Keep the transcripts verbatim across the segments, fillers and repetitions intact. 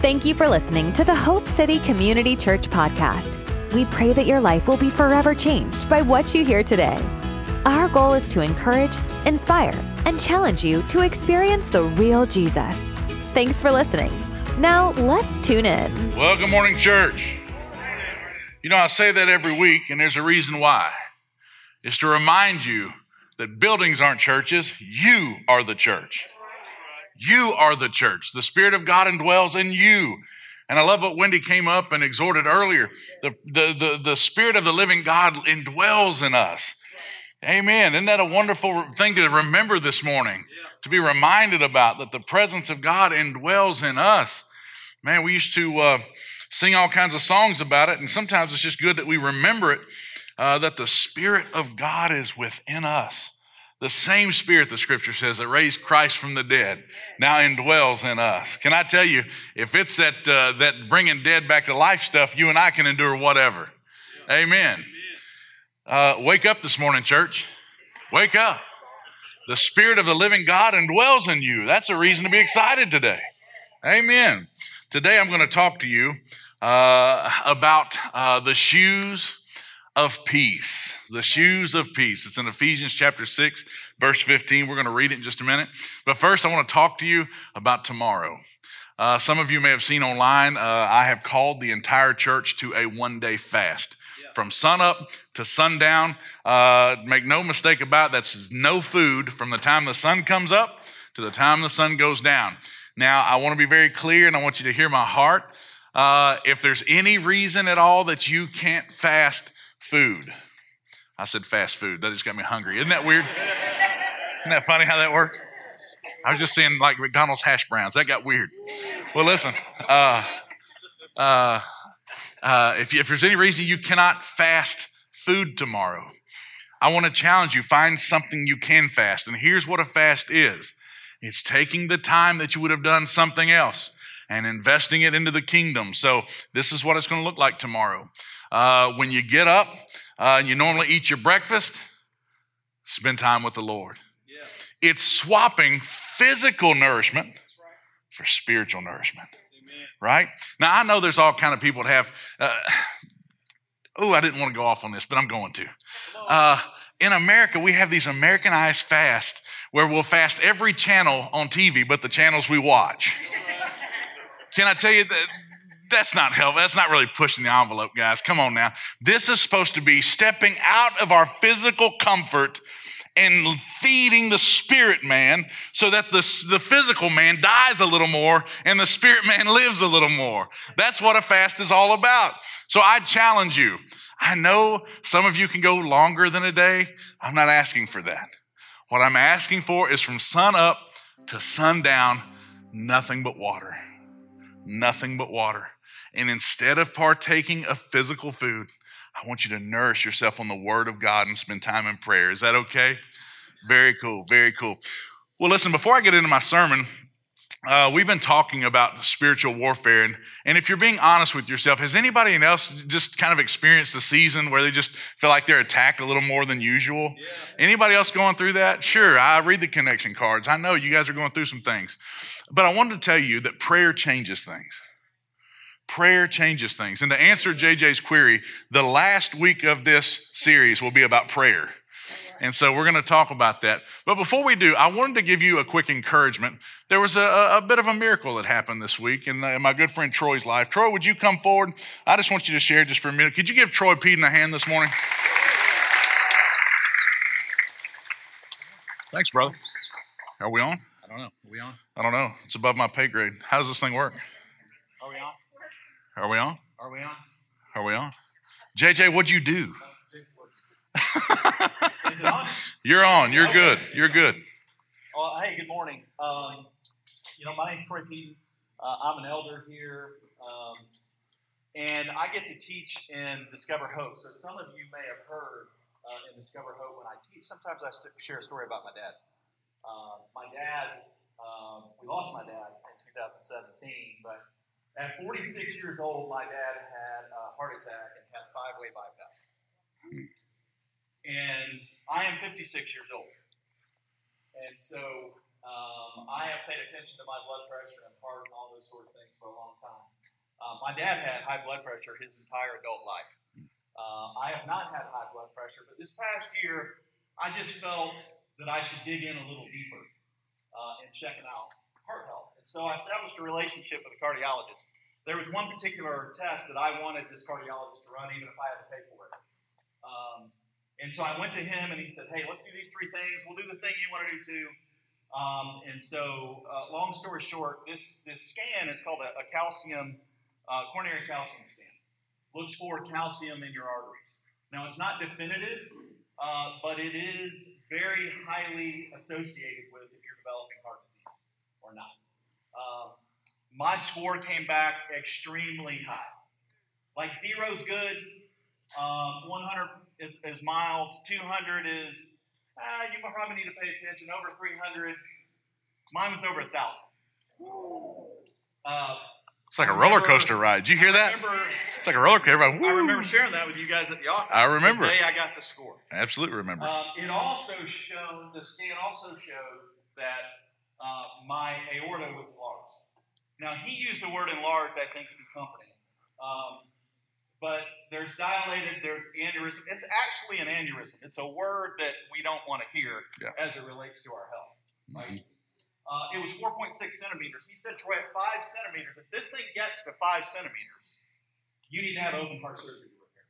Thank you for listening to the Hope City Community Church podcast. We pray that your life will be forever changed by what you hear today. Our goal is to encourage, inspire, and challenge you to experience the real Jesus. Thanks for listening. Now, let's tune in. Well, good morning, church. You know, I say that every week, and there's a reason why. It's to remind you that buildings aren't churches. You are the church. You are the church. The Spirit of God indwells in you. And I love what Wendy came up and exhorted earlier. The, the, the, the Spirit of the living God indwells in us. Amen. Isn't that a wonderful thing to remember this morning? To be reminded about that the presence of God indwells in us. Man, we used to uh, sing all kinds of songs about it, and sometimes it's just good that we remember it, uh, that the Spirit of God is within us. The same Spirit, the Scripture says, that raised Christ from the dead now indwells in us. Can I tell you, if it's that uh, that bringing dead back to life stuff, you and I can endure whatever. Yeah. Amen. Uh, wake up this morning, church. Wake up. The Spirit of the living God indwells in you. That's a reason to be excited today. Amen. Today I'm going to talk to you uh, about uh, the shoes of peace. The shoes of peace. It's in Ephesians chapter six, verse fifteen. We're going to read it in just a minute. But first, I want to talk to you about tomorrow. Uh, some of you may have seen online, uh, I have called the entire church to a one-day fast. Yeah. From sunup to sundown. Uh, make no mistake about it, that's no food from the time the sun comes up to the time the sun goes down. Now, I want to be very clear, and I want you to hear my heart. Uh, if there's any reason at all that you can't fast food, I said fast food. That just got me hungry. Isn't that weird? Isn't that funny how that works? I was just saying like McDonald's hash browns. That got weird. Well, listen, uh, uh, uh, if, you, if there's any reason you cannot fast food tomorrow, I want to challenge you. Find something you can fast. And here's what a fast is. It's taking the time that you would have done something else and investing it into the kingdom. So this is what it's going to look like tomorrow. Uh, when you get up, Uh, and you normally eat your breakfast, spend time with the Lord. Yeah. It's swapping physical nourishment right. for spiritual nourishment, Amen. Right? Now, I know there's all kind of people that have, uh, oh, I didn't want to go off on this, but I'm going to. Uh, in America, we have these Americanized fasts where we'll fast every channel on T V but the channels we watch. Can I tell you that? That's not helpful. That's not really pushing the envelope, guys. Come on now. This is supposed to be stepping out of our physical comfort and feeding the spirit man so that the, the physical man dies a little more and the spirit man lives a little more. That's what a fast is all about. So I challenge you. I know some of you can go longer than a day. I'm not asking for that. What I'm asking for is from sun up to sundown, nothing but water. Nothing but water. And instead of partaking of physical food, I want you to nourish yourself on the Word of God and spend time in prayer. Is that okay? Very cool, very cool. Well, listen, before I get into my sermon, uh, we've been talking about spiritual warfare. And, and if you're being honest with yourself, has anybody else just kind of experienced a season where they just feel like they're attacked a little more than usual? Yeah. Anybody else going through that? Sure, I read the connection cards. I know you guys are going through some things. But I wanted to tell you that prayer changes things. Prayer changes things. And to answer J J's query, the last week of this series will be about prayer. And so we're going to talk about that. But before we do, I wanted to give you a quick encouragement. There was a, a bit of a miracle that happened this week in, in my good friend Troy's life. Troy, would you come forward? I just want you to share just for a minute. Could you give Troy Peden a hand this morning? Thanks, brother. Are we on? I don't know. Are we on? I don't know. It's above my pay grade. How does this thing work? Are we on? Are we on? Are we on? Are we on? J J, what'd you do? Is it on? You're on. You're okay. good. You're good. Well, hey, good morning. Um, you know, my name's Troy Peden. Uh, I'm an elder here, um, and I get to teach in Discover Hope. So some of you may have heard uh, in Discover Hope when I teach. Sometimes I share a story about my dad. Uh, my dad, um, we lost my dad in two thousand seventeen, but at forty-six years old, my dad had a heart attack and had five-way bypass. And I am fifty-six years old. And so um, I have paid attention to my blood pressure and heart and all those sort of things for a long time. Uh, my dad had high blood pressure his entire adult life. Uh, I have not had high blood pressure, but this past year, I just felt that I should dig in a little deeper uh, in checking out heart health. And so I established a relationship with a cardiologist. There was one particular test that I wanted this cardiologist to run, even if I had to pay for it. Um, and so I went to him, and he said, hey, let's do these three things. We'll do the thing you want to do, too. Um, and so, uh, long story short, this, this scan is called a, a calcium, uh, coronary calcium scan. Looks for calcium in your arteries. Now, it's not definitive, uh, but it is very highly associated with if you're developing heart disease or not. Uh, my score came back extremely high. Like zero's good, um, one hundred is, is mild, two hundred is, ah, you probably need to pay attention, over three hundred. Mine was over one thousand. Uh, It's like a roller coaster ride. Did you hear that? I remember, it's like a roller coaster ride. I remember sharing that with you guys at the office. I remember. The day I got the score. I absolutely remember. Um, it also showed, the scan also showed that uh, my aorta was enlarged. Now, he used the word enlarged, I think, to be comforting. Um, but there's dilated, there's aneurysm. It's actually an aneurysm. It's a word that we don't want to hear yeah. as it relates to our health. Right? Mm-hmm. Uh, it was four point six centimeters. He said, Troy, at five centimeters, if this thing gets to five centimeters, you need to have open heart surgery to repair.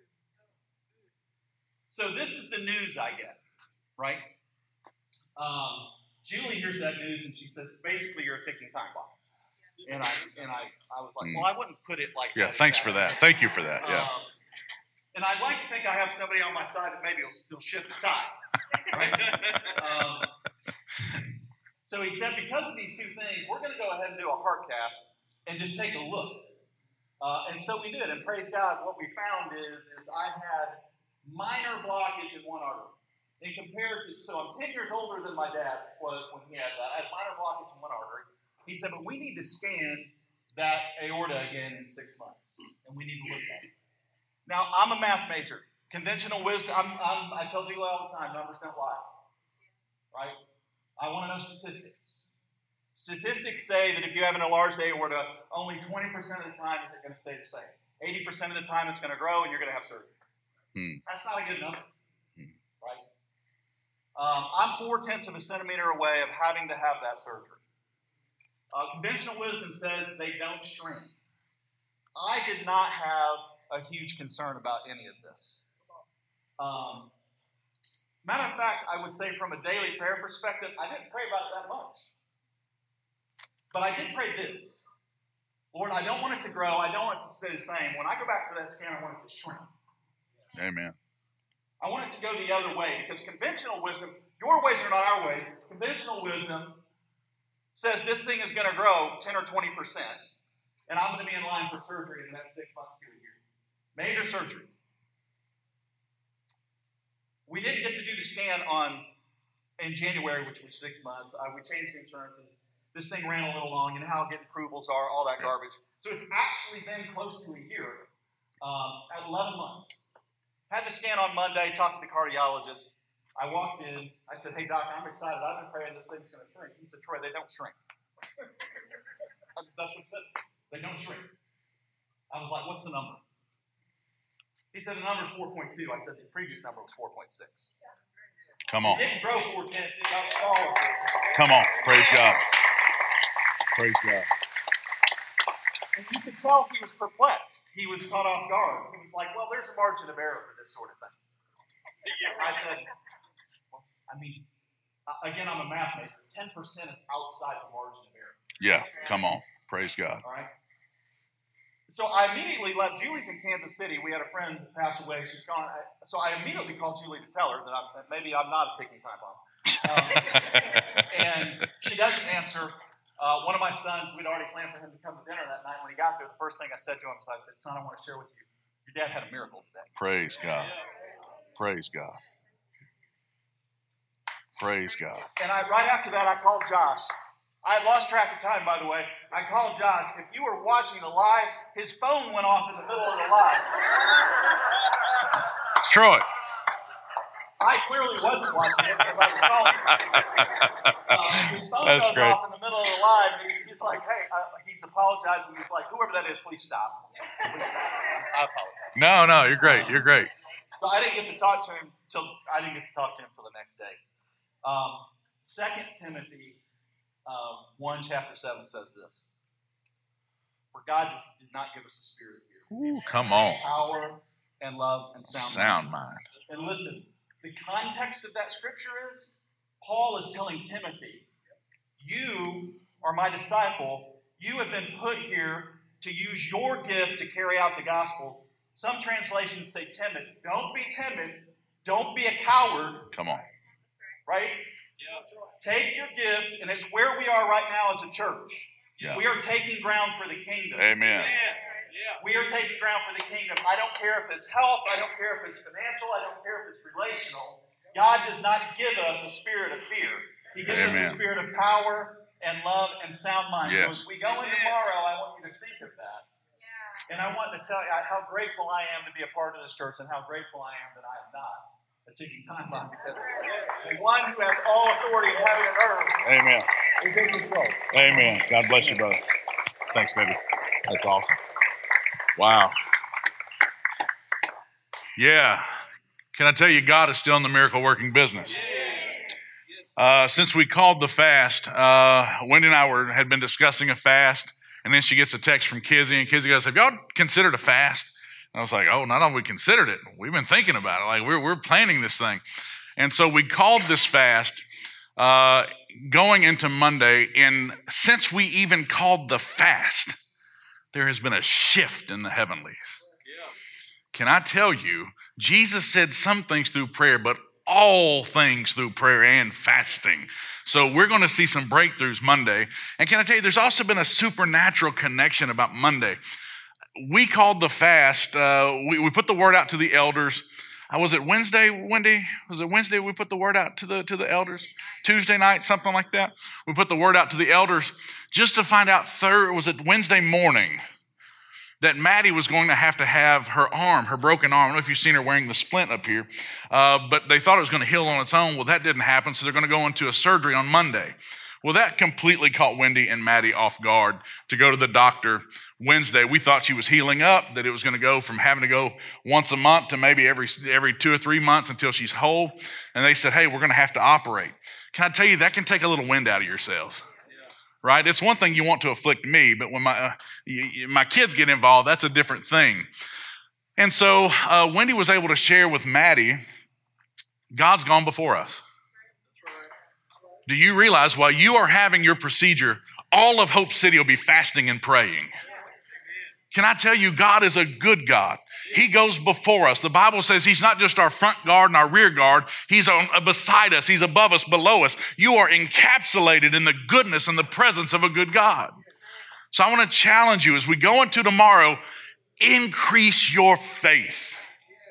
So this is the news I get, right? Um, Julie hears that news and she says, basically, you're a ticking time bomb. And I and I, I was like, well, I wouldn't put it like yeah, that. Yeah, thanks for that. Thank you for that. Yeah. Um, and I'd like to think I have somebody on my side that maybe will still shift the tide. Right? um, So he said, because of these two things, we're going to go ahead and do a heart cath and just take a look. Uh, and so we did. And praise God, what we found is, is I had minor blockage in one artery. And compared to, so I'm ten years older than my dad was when he had that. I had minor blockage in one artery. He said, but we need to scan that aorta again in six months. And we need to look at it. Now, I'm a math major. Conventional wisdom, I'm, I'm, I tell you all the time, numbers don't lie. Right? I want to know statistics. Statistics say that if you have an enlarged aorta, only twenty percent of the time is it going to stay the same. eighty percent of the time it's going to grow and you're going to have surgery. Hmm. That's not a good number, hmm. right? Um, I'm four-tenths of a centimeter away of having to have that surgery. Uh, conventional wisdom says they don't shrink. I did not have a huge concern about any of this. Um, Matter of fact, I would say from a daily prayer perspective, I didn't pray about it that much. But I did pray this. Lord, I don't want it to grow. I don't want it to stay the same. When I go back to that scan, I want it to shrink. Amen. I want it to go the other way because conventional wisdom, your ways are not our ways. Conventional wisdom says this thing is going to grow ten or twenty percent. And I'm going to be in line for surgery in the next six months to a year. Major surgery. We didn't get to do the scan on in January, which was six months. Uh, we changed the insurances. This thing ran a little long. You know how getting approvals are, all that garbage. So it's actually been close to a year, um, at eleven months. Had the scan on Monday, talked to the cardiologist. I walked in. I said, hey, doc, I'm excited. I've been praying this thing's going to shrink. He said, Troy, they don't shrink. That's what he said. They don't shrink. I was like, what's the number? He said the number is four point two. I said the previous number was four point six. Come on. It didn't grow four tenths. It got smaller. Come on. Praise God. Praise God. And you could tell he was perplexed. He was caught off guard. He was like, well, there's a margin of error for this sort of thing. I said, well, I mean, again, I'm a math major. ten percent is outside the margin of error. Yeah. Come on. Praise God. All right. So I immediately left. Julie's in Kansas City. We had a friend pass away. She's gone. So I immediately called Julie to tell her that, I'm, that maybe I'm not a ticking time bomb. Um, and she doesn't answer. Uh, one of my sons, we'd already planned for him to come to dinner that night. When he got there, the first thing I said to him was, I said, son, I want to share with you. Your dad had a miracle today. Praise God. Praise God. Praise God. And I, right after that, I called Josh. I had lost track of time, by the way. I called Josh. If you were watching the live, his phone went off in the middle of the live. Troy. I clearly wasn't watching it because I was calling. Uh, his phone That's goes great. off in the middle of the live. And he's like, hey, uh, he he's apologizing. He's like, whoever that is, please stop. Please stop. I apologize. No, no, you're great. You're great. So I didn't get to talk to him till I didn't get to talk to him for the next day. Um, Second Timothy uh, one, chapter seven says this: For God did not give us a spirit of fear. Ooh, come on. Power and love and sound, Sound mind. mind. And listen, the context of that scripture is Paul is telling Timothy, you are my disciple. You have been put here to use your gift to carry out the gospel. Some translations say timid. Don't be timid. Don't be a coward. Come on. Right? Yeah. Take your gift, and it's where we are right now as a church. Yeah. We are taking ground for the kingdom. Amen. Yeah. We are taking ground for the kingdom. I don't care if it's health. I don't care if it's financial. I don't care if it's relational. God does not give us a spirit of fear. He gives Amen. us a spirit of power and love and sound mind. Yes. So as we go in tomorrow, I want you to think of that. Yeah. And I want to tell you how grateful I am to be a part of this church and how grateful I am that I am not a ticking time bomb, because the one who has all authority in heaven and earth Amen. is in control. Amen. God bless you, brother. Thanks, baby. That's awesome. Wow. Yeah. Can I tell you, God is still in the miracle working business. Uh, since we called the fast, uh, Wendy and I were had been discussing a fast, and then she gets a text from Kizzy, and Kizzy goes, have y'all considered a fast? And I was like, oh, not only we considered it, we've been thinking about it. Like, we're we're planning this thing. And so we called this fast uh, going into Monday, and since we even called the fast, there has been a shift in the heavenlies. Yeah. Can I tell you, Jesus said some things through prayer, but all things through prayer and fasting. So we're going to see some breakthroughs Monday. And can I tell you, there's also been a supernatural connection about Monday. We called the fast, uh, we, we put the word out to the elders. Uh, was it Wednesday, Wendy? Was it Wednesday we put the word out to the to the elders? Tuesday night, something like that? We put the word out to the elders just to find out, third, was it Wednesday morning, that Maddie was going to have to have her arm, her broken arm. I don't know if you've seen her wearing the splint up here, uh, but they thought it was going to heal on its own. Well, that didn't happen, so they're going to go into a surgery on Monday. Well, that completely caught Wendy and Maddie off guard to go to the doctor Wednesday. We thought she was healing up, that it was going to go from having to go once a month to maybe every every two or three months until she's whole. And they said, hey, we're going to have to operate. Can I tell you, that can take a little wind out of yourselves. Right? It's one thing you want to afflict me, but when my uh, y- my kids get involved, that's a different thing. And so uh, Wendy was able to share with Maddie, God's gone before us. Do you realize while you are having your procedure, all of Hope City will be fasting and praying? Can I tell you, God is a good God. He goes before us. The Bible says he's not just our front guard and our rear guard. He's on, uh, beside us. He's above us, below us. You are encapsulated in the goodness and the presence of a good God. So I want to challenge you as we go into tomorrow, increase your faith.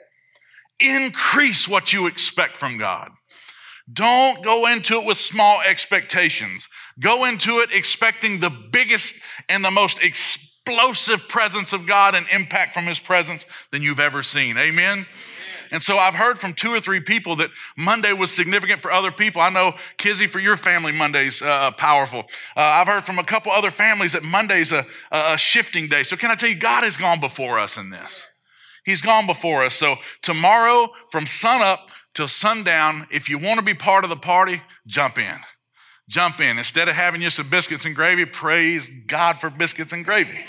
Increase what you expect from God. Don't go into it with small expectations. Go into it expecting the biggest and the most explosive presence of God and impact from his presence than you've ever seen. Amen? Amen. And so I've heard from two or three people that Monday was significant for other people. I know, Kizzy, for your family, Monday's uh, powerful. Uh, I've heard from a couple other families that Monday's a, a shifting day. So can I tell you, God has gone before us in this. He's gone before us. So tomorrow from sun up till sundown, if you want to be part of the party, jump in. Jump in. Instead of having you some biscuits and gravy, praise God for biscuits and gravy.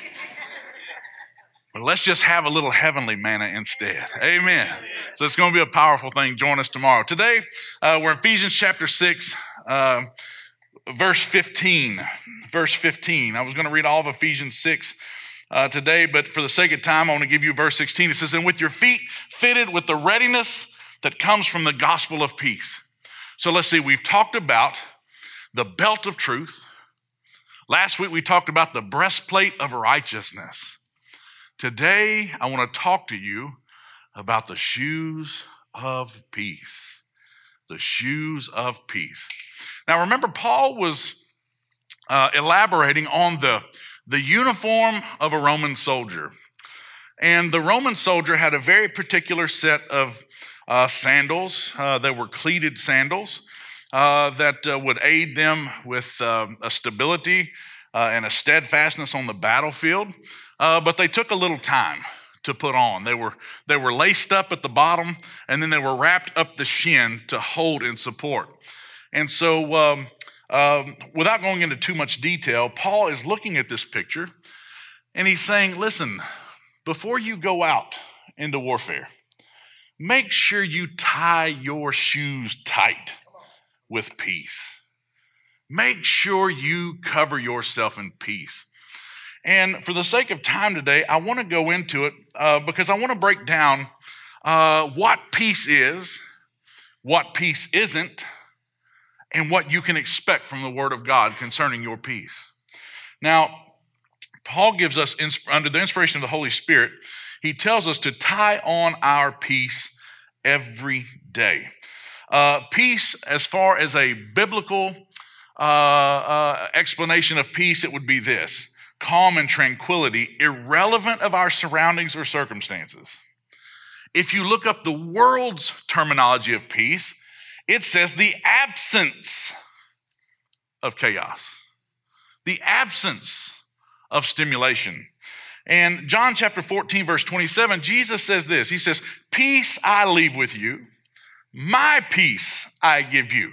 But let's just have a little heavenly manna instead. Amen. So it's going to be a powerful thing. Join us tomorrow. Today, uh, we're in Ephesians chapter six, uh, verse fifteen. Verse fifteen. I was going to read all of Ephesians six uh, today, but for the sake of time, I want to give you verse sixteen. It says, and with your feet fitted with the readiness that comes from the gospel of peace. So let's see, we've talked about the belt of truth. Last week we talked about the breastplate of righteousness. Today I want to talk to you about the shoes of peace. The shoes of peace. Now remember, Paul was uh, elaborating on the, the uniform of a Roman soldier. And the Roman soldier had a very particular set of uh, sandals. Uh, they were cleated sandals uh, that uh, would aid them with uh, a stability uh, and a steadfastness on the battlefield, uh, but they took a little time to put on. They were, they were laced up at the bottom, and then they were wrapped up the shin to hold and support. And so um, um, without going into too much detail, Paul is looking at this picture, and he's saying, listen, before you go out into warfare, make sure you tie your shoes tight with peace. Make sure you cover yourself in peace. And for the sake of time today, I want to go into it uh, because I want to break down uh, what peace is, what peace isn't, and what you can expect from the Word of God concerning your peace. Now, Paul gives us, under the inspiration of the Holy Spirit, he tells us to tie on our peace every day. Uh, peace, as far as a biblical uh, uh, explanation of peace, it would be this: calm and tranquility, irrelevant of our surroundings or circumstances. If you look up the world's terminology of peace, it says the absence of chaos, the absence of stimulation. And John chapter fourteen, verse twenty-seven, Jesus says this. He says, peace I leave with you, my peace I give you.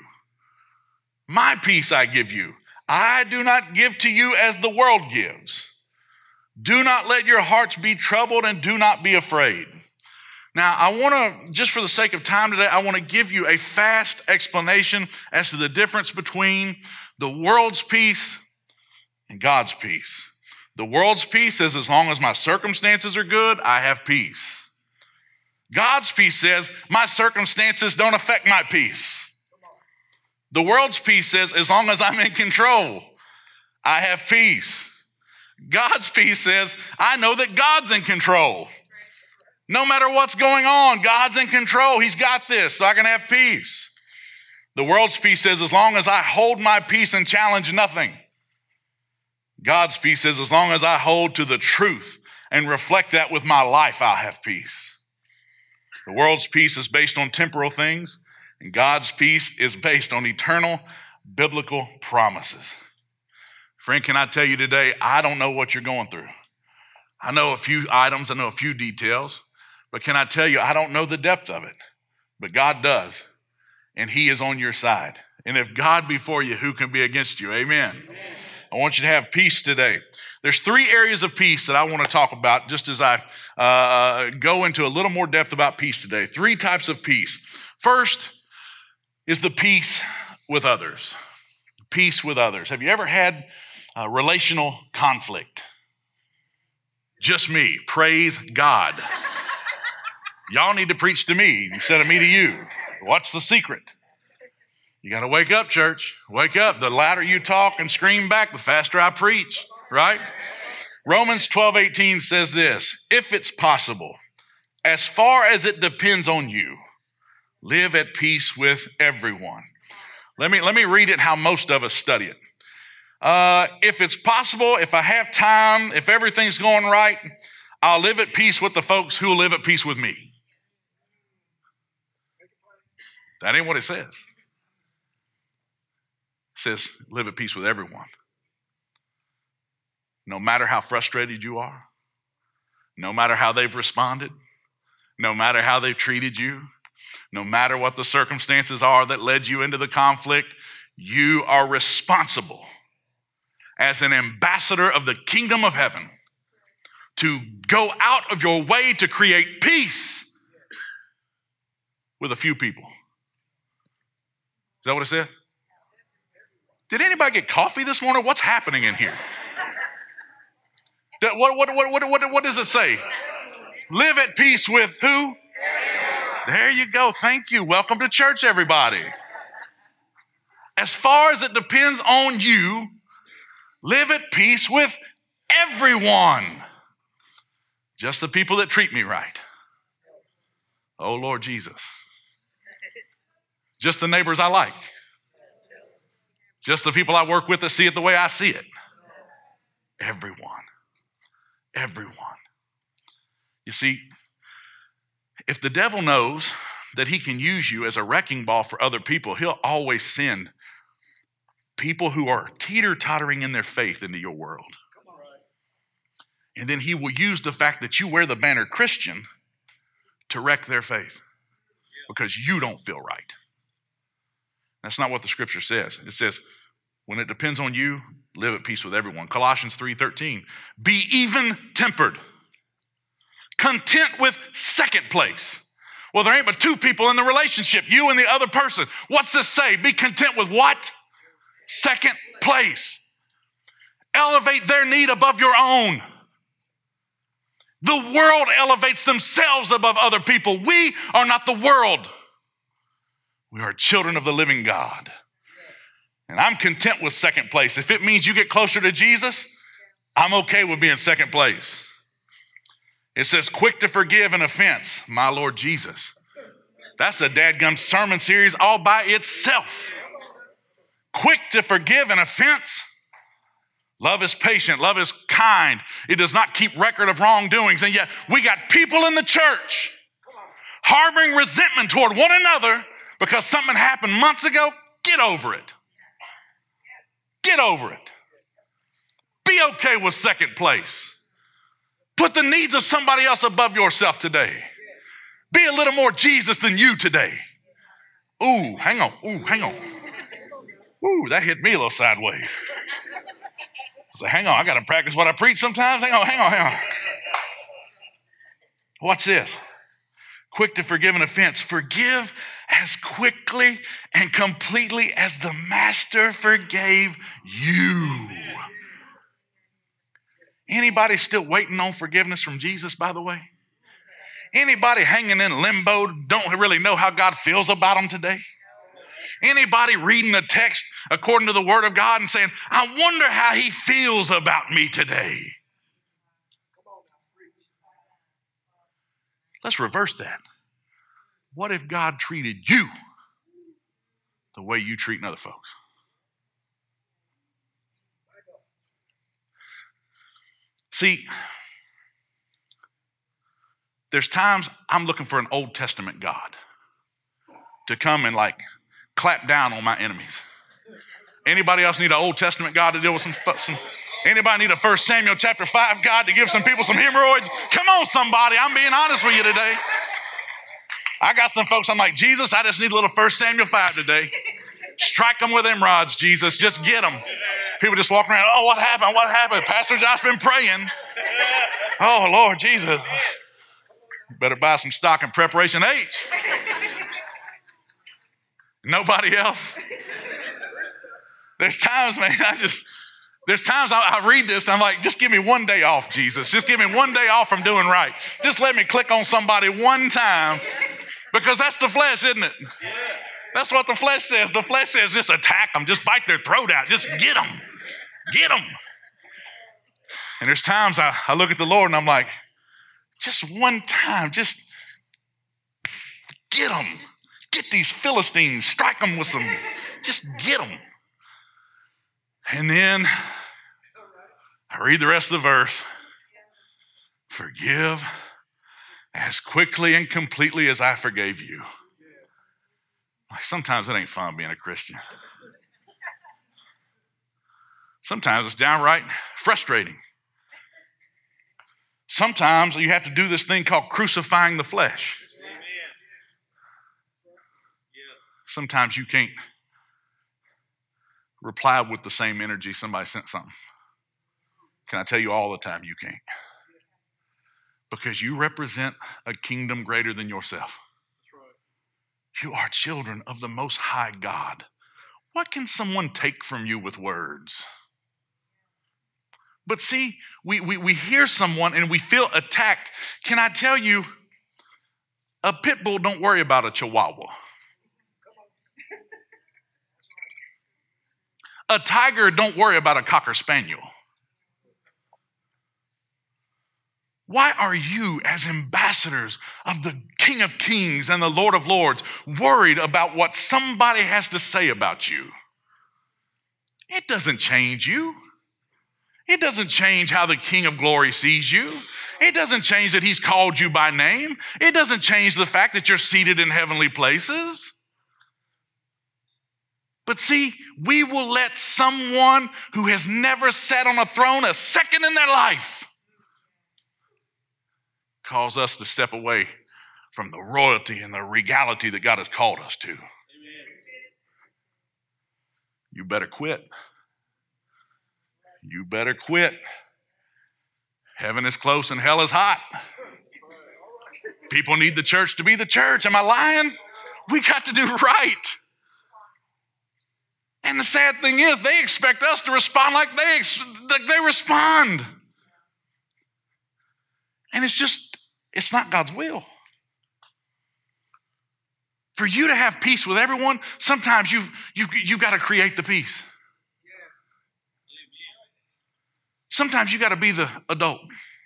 My peace I give you. I do not give to you as the world gives. Do not let your hearts be troubled and do not be afraid. Now, I want to, just for the sake of time today, I want to give you a fast explanation as to the difference between the world's peace and God's peace. The world's peace says, as long as my circumstances are good, I have peace. God's peace says, my circumstances don't affect my peace. The world's peace says, as long as I'm in control, I have peace. God's peace says, I know that God's in control. No matter what's going on, God's in control. He's got this, so I can have peace. The world's peace says, as long as I hold my peace and challenge nothing. God's peace says, as long as I hold to the truth and reflect that with my life, I'll have peace. The world's peace is based on temporal things, and God's peace is based on eternal biblical promises. Friend, can I tell you today, I don't know what you're going through. I know a few items, I know a few details, but can I tell you, I don't know the depth of it, but God does, and he is on your side. And if God be for you, who can be against you? Amen. Amen. I want you to have peace today. There's three areas of peace that I want to talk about just as I uh, go into a little more depth about peace today. Three types of peace. First is the peace with others. Peace with others. Have you ever had uh, relational conflict? Just me. Praise God. Y'all need to preach to me instead of me to you. What's the secret? You got to wake up, church. Wake up. The louder you talk and scream back, the faster I preach, right? Romans twelve eighteen says this: if it's possible, as far as it depends on you, live at peace with everyone. Let me, let me read it how most of us study it. Uh, if it's possible, if I have time, if everything's going right, I'll live at peace with the folks who will live at peace with me. That ain't what it says. It says live at peace with everyone. No matter how frustrated you are, no matter how they've responded, no matter how they've treated you, no matter what the circumstances are that led you into the conflict, you are responsible as an ambassador of the kingdom of heaven to go out of your way to create peace with a few people. Is that what it said? Did anybody get coffee this morning? What's happening in here? What, what, what, what, what, what does it say? Live at peace with who? There you go. Thank you. Welcome to church, everybody. As far as it depends on you, live at peace with everyone. Just the people that treat me right. Oh, Lord Jesus. Just the neighbors I like. Just the people I work with that see it the way I see it. Everyone. Everyone. You see, if the devil knows that he can use you as a wrecking ball for other people, he'll always send people who are teeter-tottering in their faith into your world. And then he will use the fact that you wear the banner Christian to wreck their faith because you don't feel right. That's not what the scripture says. It says, when it depends on you, live at peace with everyone. Colossians three thirteen, be even tempered, content with second place. Well, there ain't but two people in the relationship, you and the other person. What's this say? Be content with what? Second place. Elevate their need above your own. The world elevates themselves above other people. We are not the world. We are children of the living God. And I'm content with second place. If it means you get closer to Jesus, I'm okay with being second place. It says, quick to forgive an offense, my Lord Jesus. That's a dadgum sermon series all by itself. Quick to forgive an offense. Love is patient. Love is kind. It does not keep record of wrongdoings. And yet we got people in the church harboring resentment toward one another because something happened months ago. Get over it. Get over it. Be okay with second place. Put the needs of somebody else above yourself today. Be a little more Jesus than you today. Ooh, hang on. Ooh, hang on. Ooh, that hit me a little sideways. I said, hang on, I got to practice what I preach sometimes. Hang on, hang on, hang on. Watch this. Quick to forgive an offense. Forgive as quickly and completely as the master forgave you. Anybody still waiting on forgiveness from Jesus, by the way? Anybody hanging in limbo, don't really know how God feels about them today? Anybody reading the text according to the word of God and saying, I wonder how he feels about me today? Let's reverse that. What if God treated you the way you treat other folks? See, there's times I'm looking for an Old Testament God to come and like clap down on my enemies. Anybody else need an Old Testament God to deal with some, some anybody need a First Samuel chapter five God to give some people some hemorrhoids? Come on, somebody. I'm being honest with you today. I got some folks, I'm like, Jesus, I just need a little First Samuel five today. Strike them with them rods, Jesus. Just get them. People just walk around, oh, what happened? What happened? Pastor Josh been praying. Oh, Lord Jesus. Better buy some stock in Preparation H. Nobody else? There's times, man, I just, there's times I, I read this and I'm like, just give me one day off, Jesus. Just give me one day off from doing right. Just let me click on somebody one time because that's the flesh, isn't it? That's what the flesh says. The flesh says just attack them, just bite their throat out, just get them, get them. And there's times I, I look at the Lord and I'm like, just one time, just get them. Get these Philistines, strike them with some, just get them. And then I read the rest of the verse. Forgive as quickly and completely as I forgave you. Like sometimes it ain't fun being a Christian. Sometimes it's downright frustrating. Sometimes you have to do this thing called crucifying the flesh. Sometimes you can't reply with the same energy somebody sent something. Can I tell you all the time you can't? Because you represent a kingdom greater than yourself. You are children of the Most High God. What can someone take from you with words? But see, we, we, we hear someone and we feel attacked. Can I tell you, a pit bull don't worry about a chihuahua. A tiger don't worry about a cocker spaniel. Why are you, as ambassadors of the King of Kings and the Lord of Lords, worried about what somebody has to say about you? It doesn't change you. It doesn't change how the King of Glory sees you. It doesn't change that he's called you by name. It doesn't change the fact that you're seated in heavenly places. But see, we will let someone who has never sat on a throne a second in their life cause us to step away from the royalty and the regality that God has called us to. Amen. You better quit. You better quit. Heaven is close and hell is hot. People need the church to be the church. Am I lying? We got to do right. And the sad thing is, they expect us to respond like they, like they respond. And it's just, it's not God's will. For you to have peace with everyone, sometimes you've, you've, you've got to create the peace. Sometimes you got to be the adult.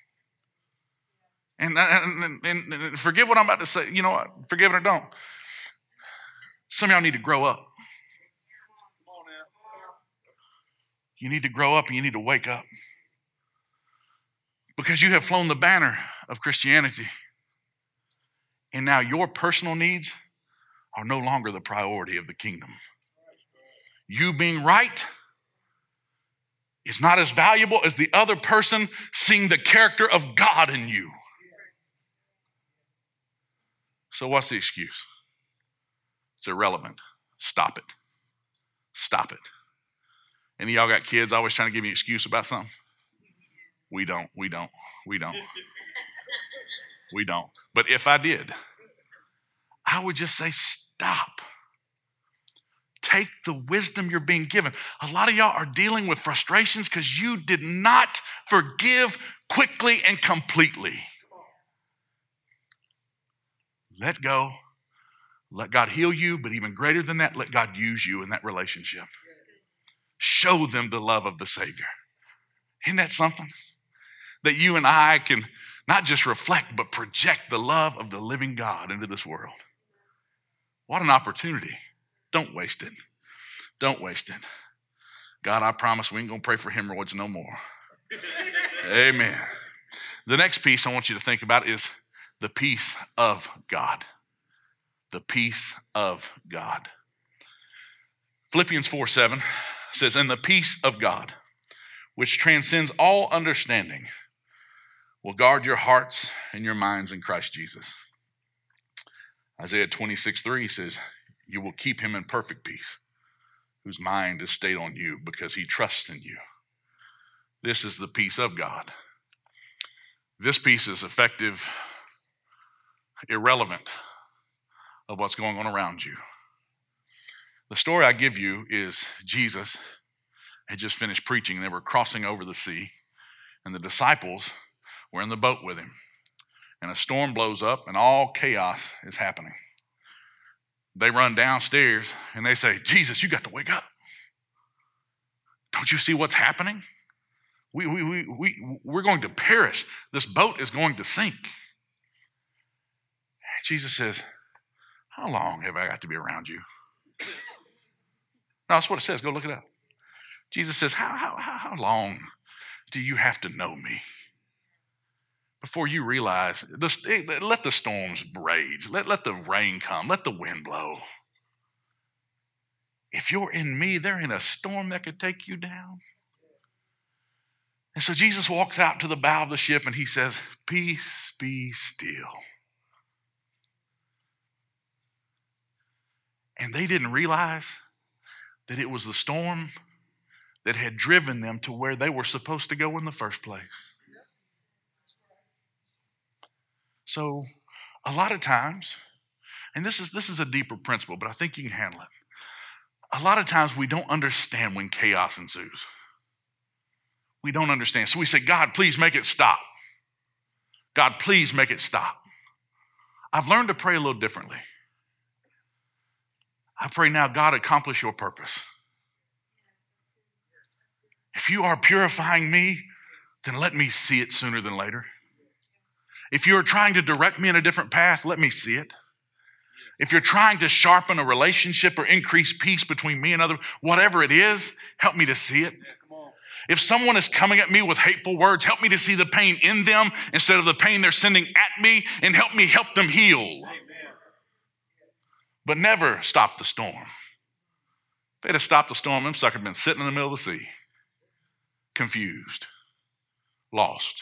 And, and, and, and forgive what I'm about to say. You know what? Forgive it or don't. Some of y'all need to grow up. You need to grow up and you need to wake up. Because you have flown the banner of Christianity. And now your personal needs are no longer the priority of the kingdom. You being right is not as valuable as the other person seeing the character of God in you. So what's the excuse? It's irrelevant. Stop it. Stop it. Any of y'all got kids always trying to give me an excuse about something? We don't, we don't, we don't. We don't. But if I did, I would just say stop. Take the wisdom you're being given. A lot of y'all are dealing with frustrations because you did not forgive quickly and completely. Let go. Let God heal you, but even greater than that, let God use you in that relationship. Show them the love of the Savior. Isn't that something? That you and I can not just reflect, but project the love of the living God into this world. What an opportunity. Don't waste it. Don't waste it. God, I promise we ain't going to pray for hemorrhoids no more. Amen. The next piece I want you to think about is the peace of God. The peace of God. Philippians four seven says, and the peace of God, which transcends all understanding, will guard your hearts and your minds in Christ Jesus. Isaiah twenty-six three says, you will keep him in perfect peace, whose mind is stayed on you because he trusts in you. This is the peace of God. This peace is effective, irrelevant of what's going on around you. The story I give you is Jesus had just finished preaching. And they were crossing over the sea, and the disciples were in the boat with him. And a storm blows up, and all chaos is happening. They run downstairs, and they say, Jesus, you got to wake up. Don't you see what's happening? We, we, we, we, we're going to perish. This boat is going to sink. Jesus says, how long have I got to be around you? No, that's what it says. Go look it up. Jesus says, how, how, how long do you have to know me before you realize, the, let the storms rage, let, let the rain come, let the wind blow. If you're in me, there ain't a storm that could take you down. And so Jesus walks out to the bow of the ship and he says, peace be still. And they didn't realize that it was the storm that had driven them to where they were supposed to go in the first place. So a lot of times, and this is this is a deeper principle, but I think you can handle it. A lot of times we don't understand when chaos ensues. We don't understand. So we say, God, please make it stop. God, please make it stop. I've learned to pray a little differently. I pray now, God, accomplish your purpose. If you are purifying me, then let me see it sooner than later. If you're trying to direct me in a different path, let me see it. If you're trying to sharpen a relationship or increase peace between me and others, whatever it is, help me to see it. If someone is coming at me with hateful words, help me to see the pain in them instead of the pain they're sending at me, and help me help them heal. But never stop the storm. If they'd have stopped the storm, them suckers had been sitting in the middle of the sea, confused, lost.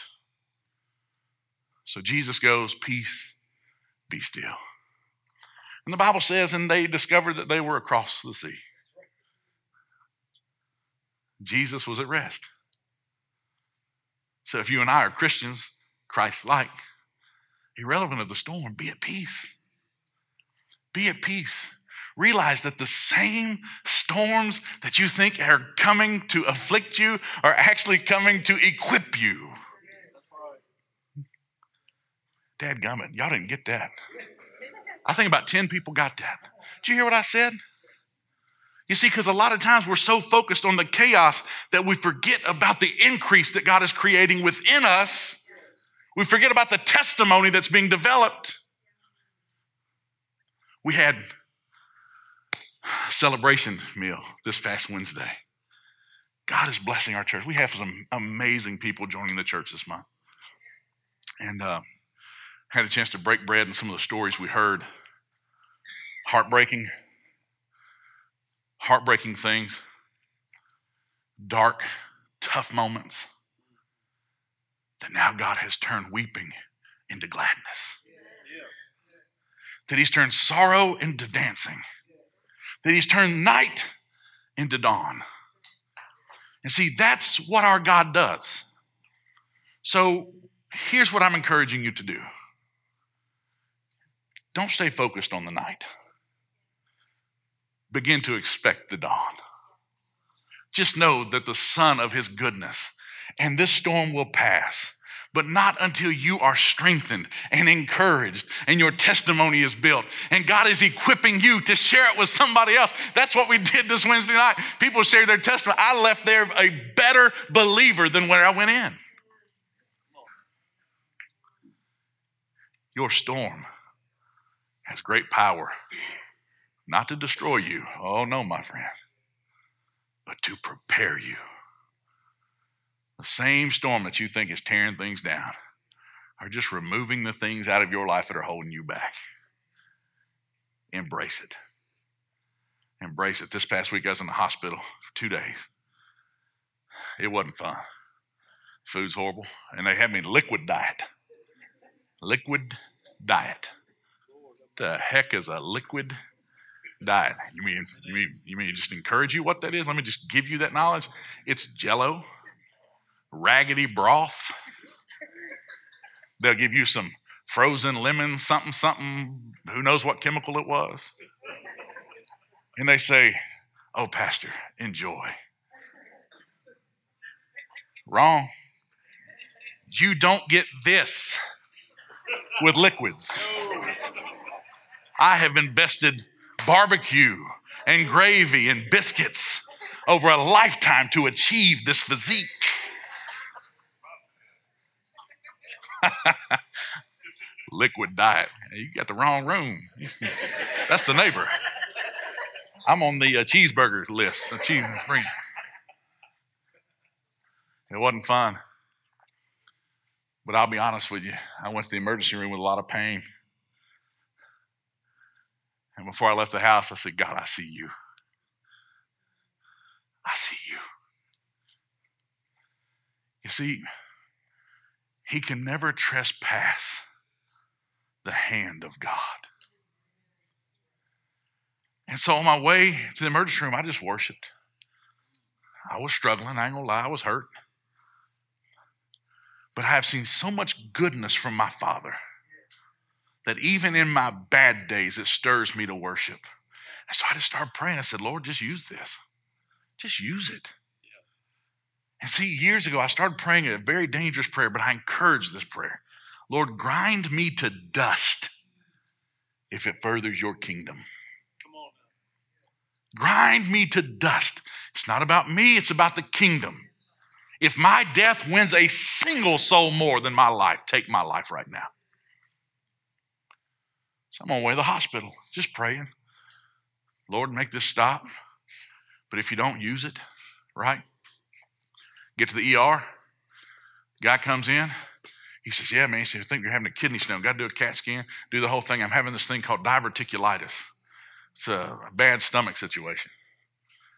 So Jesus goes, peace, be still. And the Bible says, and they discovered that they were across the sea. Jesus was at rest. So if you and I are Christians, Christ-like, irrelevant of the storm, be at peace. Be at peace. Realize that the same storms that you think are coming to afflict you are actually coming to equip you. Dadgummit, y'all didn't get that. I think about ten people got that. Did you hear what I said? You see, because a lot of times we're so focused on the chaos that we forget about the increase that God is creating within us. We forget about the testimony that's being developed. We had a celebration meal this past Wednesday. God is blessing our church. We have some amazing people joining the church this month. And uh, had a chance to break bread and some of the stories we heard. Heartbreaking. Heartbreaking things. Dark, tough moments. That now God has turned weeping into gladness. That he's turned sorrow into dancing. That he's turned night into dawn. And see, that's what our God does. So here's what I'm encouraging you to do. Don't stay focused on the night. Begin to expect the dawn. Just know that the sun of his goodness and this storm will pass, but not until you are strengthened and encouraged and your testimony is built and God is equipping you to share it with somebody else. That's what we did this Wednesday night. People shared their testimony. I left there a better believer than where I went in. Your storm has great power, not to destroy you. Oh no, my friend, but to prepare you. The same storm that you think is tearing things down are just removing the things out of your life that are holding you back. Embrace it. Embrace it. This past week I was in the hospital for two days. It wasn't fun. Food's horrible. And they had me liquid diet. Liquid diet. The heck is a liquid diet? You mean, you mean, you mean just encourage you what that is? Let me just give you that knowledge. It's Jell-O. Raggedy broth. They'll give you some frozen lemon, something, something, who knows what chemical it was. And they say, oh, Pastor, enjoy. Wrong. You don't get this with liquids. I have invested barbecue and gravy and biscuits over a lifetime to achieve this physique. Liquid diet. You got the wrong room. That's the neighbor. I'm on the uh, cheeseburger list. The cheese free. It wasn't fun. But I'll be honest with you. I went to the emergency room with a lot of pain. And before I left the house, I said, God, I see you. I see you. You see, he can never trespass the hand of God. And so on my way to the emergency room, I just worshiped. I was struggling. I ain't gonna lie, I was hurt. But I have seen so much goodness from my Father that even in my bad days, it stirs me to worship. And so I just started praying. I said, Lord, just use this. Just use it. And see, years ago, I started praying a very dangerous prayer, but I encouraged this prayer. Lord, grind me to dust if it furthers your kingdom. Come on. Grind me to dust. It's not about me, it's about the kingdom. If my death wins a single soul more than my life, take my life right now. So I'm on my way to the hospital, just praying. Lord, make this stop. But if you don't use it, right? Get to the E R. Guy comes in. He says, yeah, man. He says, I think you're having a kidney stone. Got to do a CAT scan, do the whole thing. I'm having this thing called diverticulitis. It's a bad stomach situation.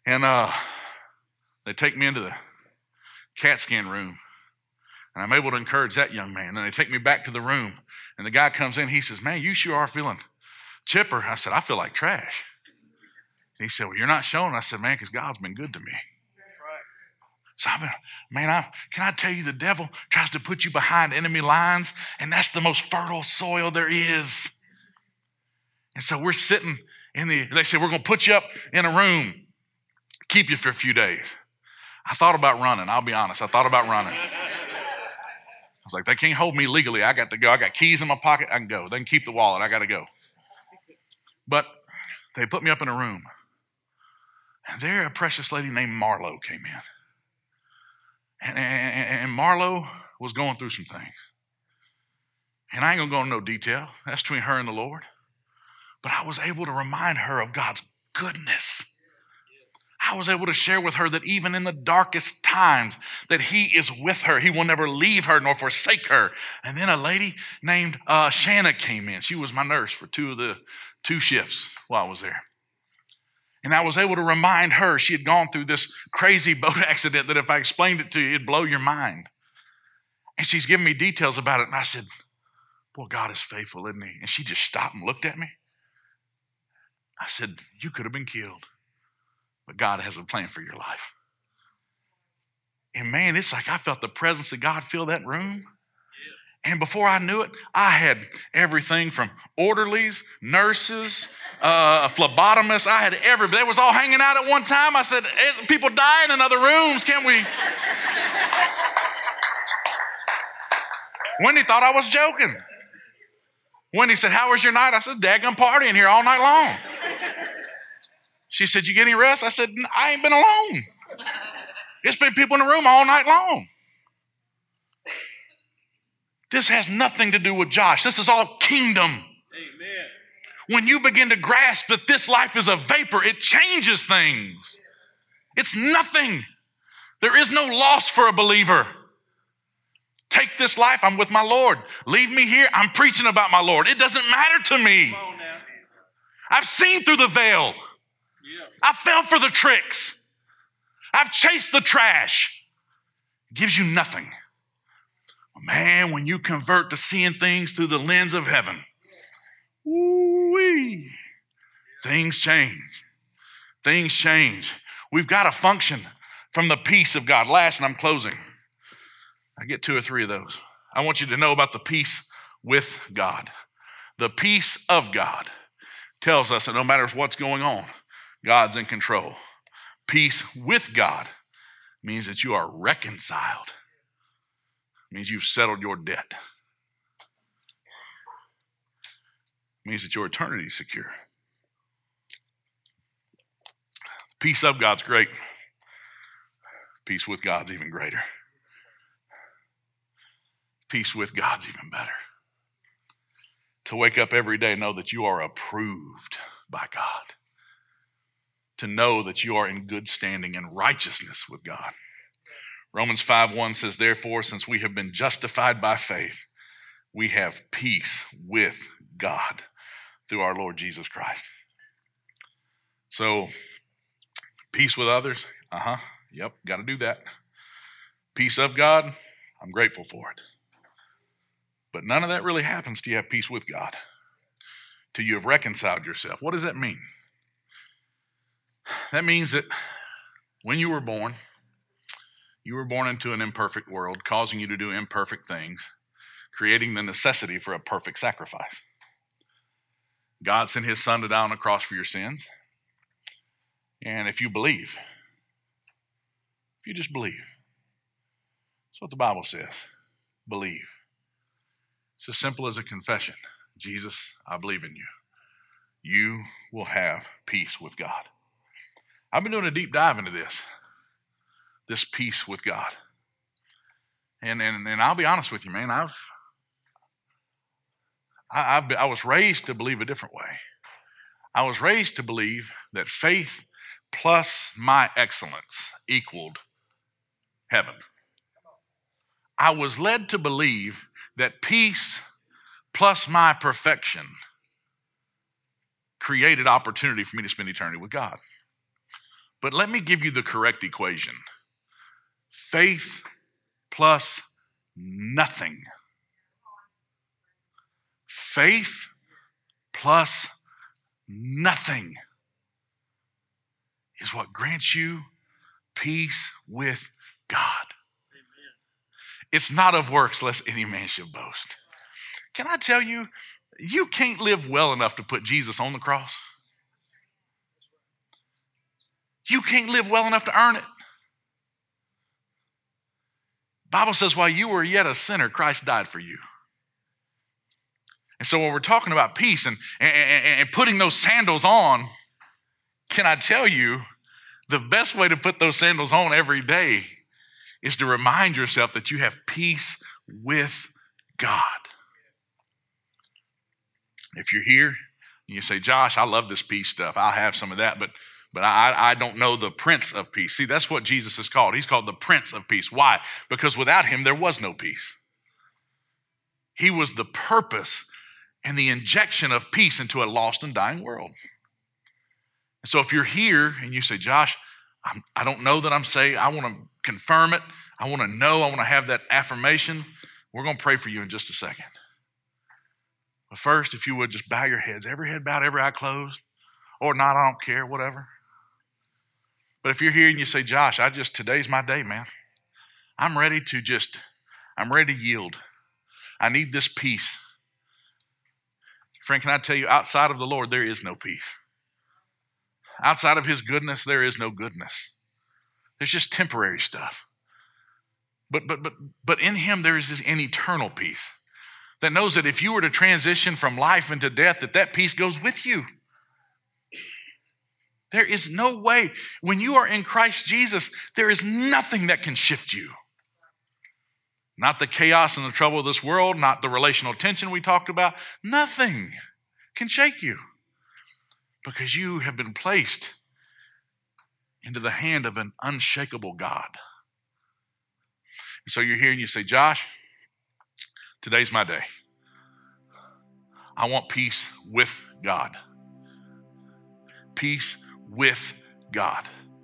And uh, they take me into the CAT scan room. And I'm able to encourage that young man. And they take me back to the room. And the guy comes in. He says, man, you sure are feeling chipper. I said, I feel like trash. He said, well, you're not showing. I said, man, because God's been good to me. So I've been, man, I, can I tell you, the devil tries to put you behind enemy lines, and that's the most fertile soil there is. And so we're sitting in the, they said, we're going to put you up in a room, keep you for a few days. I thought about running. I'll be honest. I thought about running. I was like, they can't hold me legally. I got to go. I got keys in my pocket. I can go. They can keep the wallet. I got to go. But they put me up in a room. And there a precious lady named Marlo came in. And, and, and Marlo was going through some things. And I ain't going to go into no detail. That's between her and the Lord. But I was able to remind her of God's goodness. I was able to share with her that even in the darkest times, that he is with her. He will never leave her nor forsake her. And then a lady named uh, Shanna came in. She was my nurse for two of the two shifts while I was there. And I was able to remind her she had gone through this crazy boat accident that if I explained it to you, it'd blow your mind. And she's giving me details about it. And I said, boy, God is faithful, isn't he? And she just stopped and looked at me. I said, you could have been killed, but God has a plan for your life. And man, it's like I felt the presence of God fill that room. And before I knew it, I had everything from orderlies, nurses, uh, phlebotomists. I had everybody. They was all hanging out at one time. I said, hey, people dying in other rooms. Can we? Wendy thought I was joking. Wendy said, how was your night? I said, daggum partying here all night long. She said, you get any rest? I said, I ain't been alone. It's been people in the room all night long. This has nothing to do with Josh. This is all kingdom. Amen. When you begin to grasp that this life is a vapor, it changes things. It's nothing. There is no loss for a believer. Take this life, I'm with my Lord. Leave me here, I'm preaching about my Lord. It doesn't matter to me. I've seen through the veil. I fell for the tricks. I've chased the trash. It gives you nothing. Man, when you convert to seeing things through the lens of heaven, woo-wee, things change. Things change. We've got to function from the peace of God. Last, and I'm closing. I get two or three of those. I want you to know about the peace with God. The peace of God tells us that no matter what's going on, God's in control. Peace with God means that you are reconciled. Means you've settled your debt. Means that your eternity is secure. Peace of God's great. Peace with God's even greater. Peace with God's even better. To wake up every day and know that you are approved by God. To know that you are in good standing and righteousness with God. Romans five one says, therefore, since we have been justified by faith, we have peace with God through our Lord Jesus Christ. So, peace with others, uh-huh, yep, got to do that. Peace of God, I'm grateful for it. But none of that really happens till you have peace with God, till you have reconciled yourself. What does that mean? That means that when you were born, you were born into an imperfect world, causing you to do imperfect things, creating the necessity for a perfect sacrifice. God sent his son to die on the cross for your sins. And if you believe, if you just believe, that's what the Bible says, believe. It's as simple as a confession. Jesus, I believe in you. You will have peace with God. I've been doing a deep dive into this. This peace with God. And, and, and I'll be honest with you, man, I've, I, I've been, I was raised to believe a different way. I was raised to believe that faith plus my excellence equaled heaven. I was led to believe that peace plus my perfection created opportunity for me to spend eternity with God. But let me give you the correct equation. Faith plus nothing. Faith plus nothing is what grants you peace with God. Amen. It's not of works, lest any man should boast. Can I tell you, you can't live well enough to put Jesus on the cross. You can't live well enough to earn it. The Bible says, while you were yet a sinner, Christ died for you. And so when we're talking about peace and, and, and putting those sandals on, can I tell you, the best way to put those sandals on every day is to remind yourself that you have peace with God. If you're here and you say, Josh, I love this peace stuff. I'll have some of that, but but I, I don't know the Prince of Peace. See, that's what Jesus is called. He's called the Prince of Peace. Why? Because without him, there was no peace. He was the purpose and the injection of peace into a lost and dying world. And so if you're here and you say, Josh, I'm, I don't know that I'm saved. I want to confirm it. I want to know. I want to have that affirmation. We're going to pray for you in just a second. But first, if you would, just bow your heads. Every head bowed, every eye closed. Or not, I don't care, whatever. But if you're here and you say, Josh, I just, today's my day, man. I'm ready to just, I'm ready to yield. I need this peace. Friend, can I tell you, outside of the Lord, there is no peace. Outside of his goodness, there is no goodness. There's just temporary stuff. But but but but in him, there is an eternal peace that knows that if you were to transition from life into death, that that peace goes with you. There is no way. When you are in Christ Jesus, there is nothing that can shift you. Not the chaos and the trouble of this world, not the relational tension we talked about. Nothing can shake you because you have been placed into the hand of an unshakable God. And so you're here and you say, Josh, today's my day. I want peace with God. Peace with God.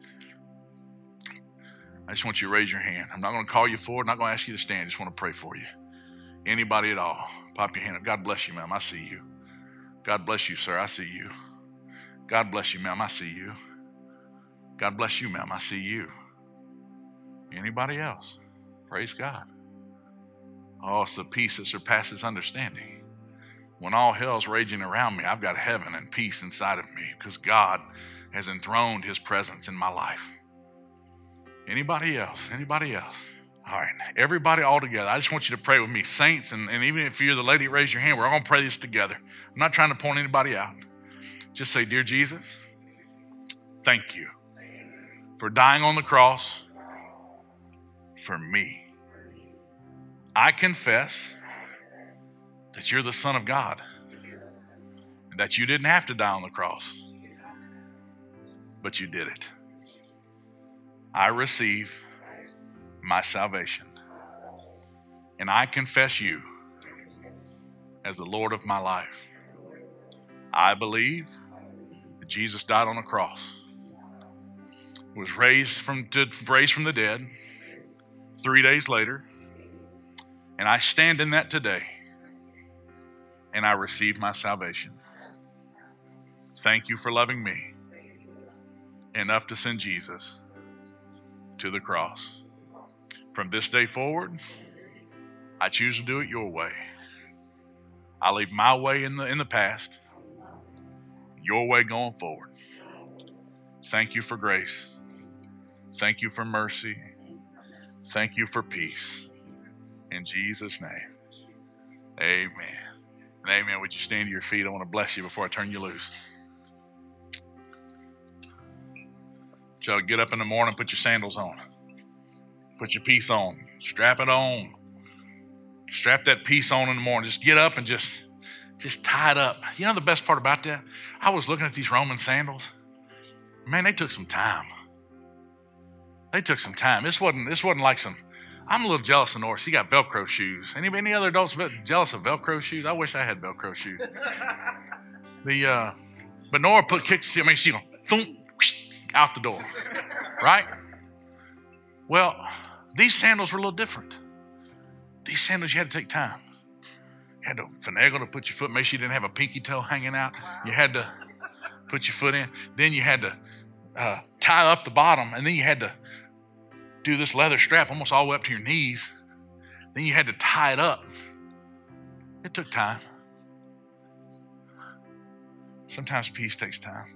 I just want you to raise your hand. I'm not going to call you forward. I'm not going to ask you to stand. I just want to pray for you. Anybody at all, pop your hand up. God bless you, ma'am. I see you. God bless you, sir. I see you. God bless you, ma'am. I see you. God bless you, ma'am. I see you. Anybody else? Praise God. Oh, it's the peace that surpasses understanding. When all hell's raging around me, I've got heaven and peace inside of me because God has enthroned his presence in my life. Anybody else? Anybody else? All right, everybody all together. I just want you to pray with me, saints, and, and even if you're the lady, raise your hand. We're all going to pray this together. I'm not trying to point anybody out. Just say, Dear Jesus, thank you for dying on the cross for me. I confess that you're the Son of God and that you didn't have to die on the cross, but you did it. I receive my salvation and I confess you as the Lord of my life. I believe that Jesus died on the cross, was raised from, raised from the dead three days later, and I stand in that today and I receive my salvation. Thank you for loving me enough to send Jesus to the cross. From this day forward, I choose to do it your way. I leave my way in the in the past, your way going forward. Thank you for grace. Thank you for mercy. Thank you for peace. In Jesus' name, amen. And amen. Would you stand to your feet? I want to bless you before I turn you loose. So get up in the morning, put your sandals on. Put your peace on. Strap it on. Strap that peace on in the morning. Just get up and just, just tie it up. You know the best part about that? I was looking at these Roman sandals. Man, they took some time. They took some time. This wasn't, this wasn't like some, I'm a little jealous of Nora. She got Velcro shoes. Any, any other adults jealous of Velcro shoes? I wish I had Velcro shoes. the, uh, but Nora put kicks, I mean, she going, thump. out the door, right? Well, these sandals were a little different. These sandals, you had to take time. You had to finagle to put your foot, make sure you didn't have a pinky toe hanging out. You had to put your foot in. Then you had to uh, tie up the bottom, and then you had to do this leather strap almost all the way up to your knees. Then you had to tie it up. It took time. Sometimes peace takes time.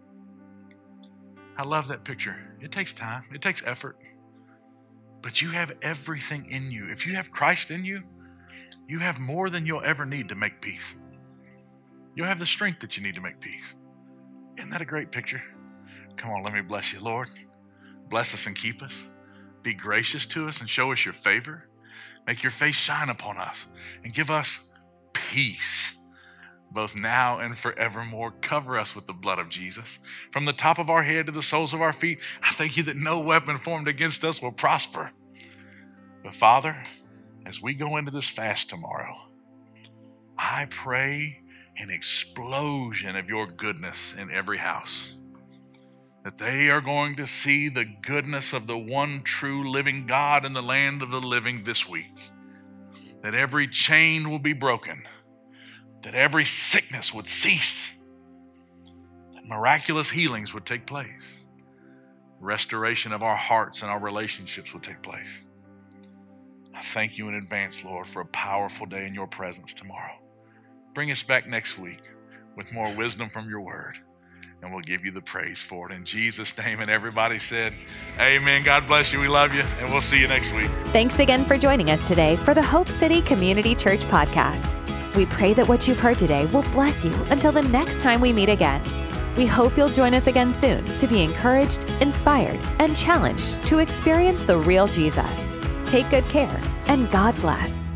I love that picture. It takes time. It takes effort. But you have everything in you. If you have Christ in you, you have more than you'll ever need to make peace. You'll have the strength that you need to make peace. Isn't that a great picture? Come on, let me bless you, Lord. Bless us and keep us. Be gracious to us and show us your favor. Make your face shine upon us and give us peace, both now and forevermore. Cover us with the blood of Jesus. From the top of our head to the soles of our feet, I thank you that no weapon formed against us will prosper. But Father, as we go into this fast tomorrow, I pray an explosion of your goodness in every house. That they are going to see the goodness of the one true living God in the land of the living this week. That every chain will be broken. That every sickness would cease. That miraculous healings would take place. Restoration of our hearts and our relationships would take place. I thank you in advance, Lord, for a powerful day in your presence tomorrow. Bring us back next week with more wisdom from your word, and we'll give you the praise for it. In Jesus' name, and everybody said, amen. God bless you. We love you, and we'll see you next week. Thanks again for joining us today for the Hope City Community Church podcast. We pray that what you've heard today will bless you until the next time we meet again. We hope you'll join us again soon to be encouraged, inspired, and challenged to experience the real Jesus. Take good care, and God bless.